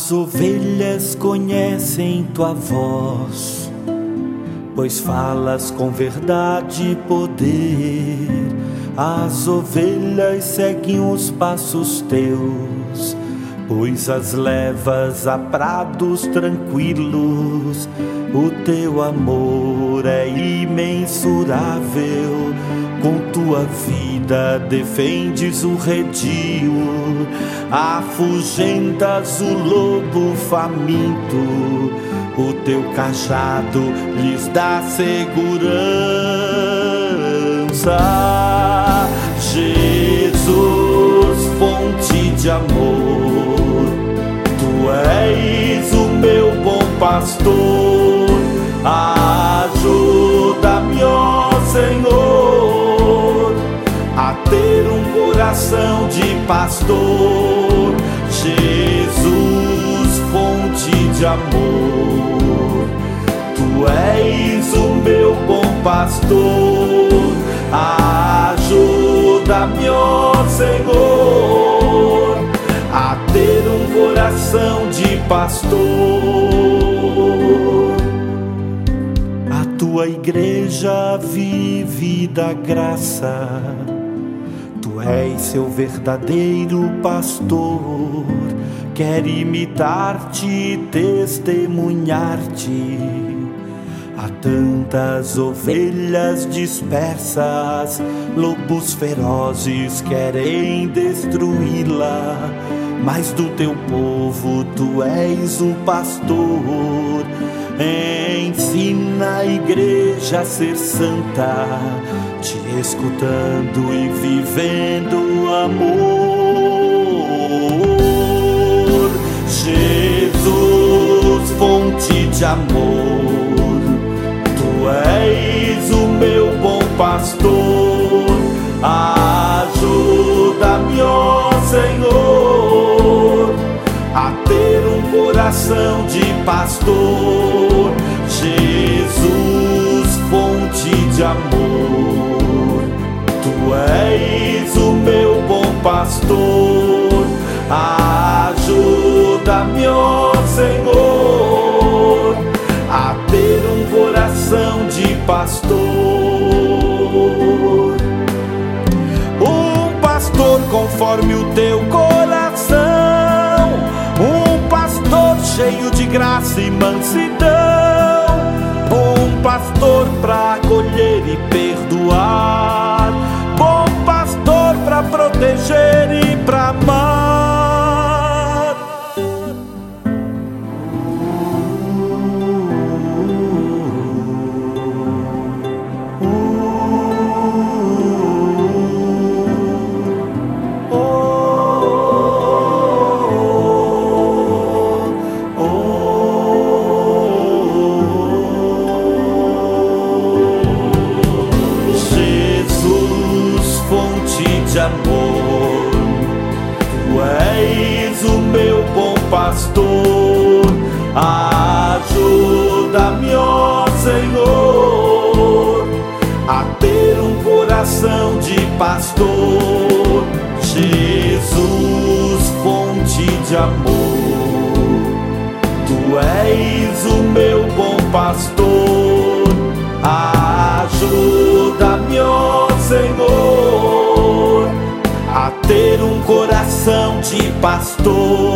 As ovelhas conhecem tua voz, pois falas com verdade e poder. As ovelhas seguem os passos teus, pois as levas a prados tranquilos. O teu amor é imensurável, com tua vida defendes o redil, afugentas o lobo faminto, o teu cajado lhes dá segurança. Jesus, fonte de amor, tu és o meu bom pastor. Ajuda-me, ó Senhor, a ter um coração de pastor. Jesus, fonte de amor, tu és o meu bom pastor. Ajuda-me, ó Senhor, a ter um coração de pastor. A tua igreja vive da graça, tu és seu verdadeiro pastor. Quer imitar-te e testemunhar-te. Há tantas ovelhas dispersas, lobos ferozes querem destruí-la, mas do teu povo tu és o pastor. Ensina a igreja a ser santa, te escutando e vivendo amor. Jesus, fonte de amor, tu és o meu bom pastor. Ajuda-me, ó Senhor, a ter um coração de pastor. Jesus, fonte de amor, tu és o meu bom pastor. Ajuda-me, ó Senhor, a ter um coração de pastor. Um pastor conforme o teu coração, um pastor cheio de graça e mansidão, um pastor pra acolher e perdoar, bom pastor pra proteger e pra amar. De amor, tu és o meu bom pastor. Ajuda-me, ó Senhor, a ter um coração de pastor. Jesus, fonte de amor, tu és o meu bom pastor. Ajuda-me, ó Senhor, a ter um coração de pastor.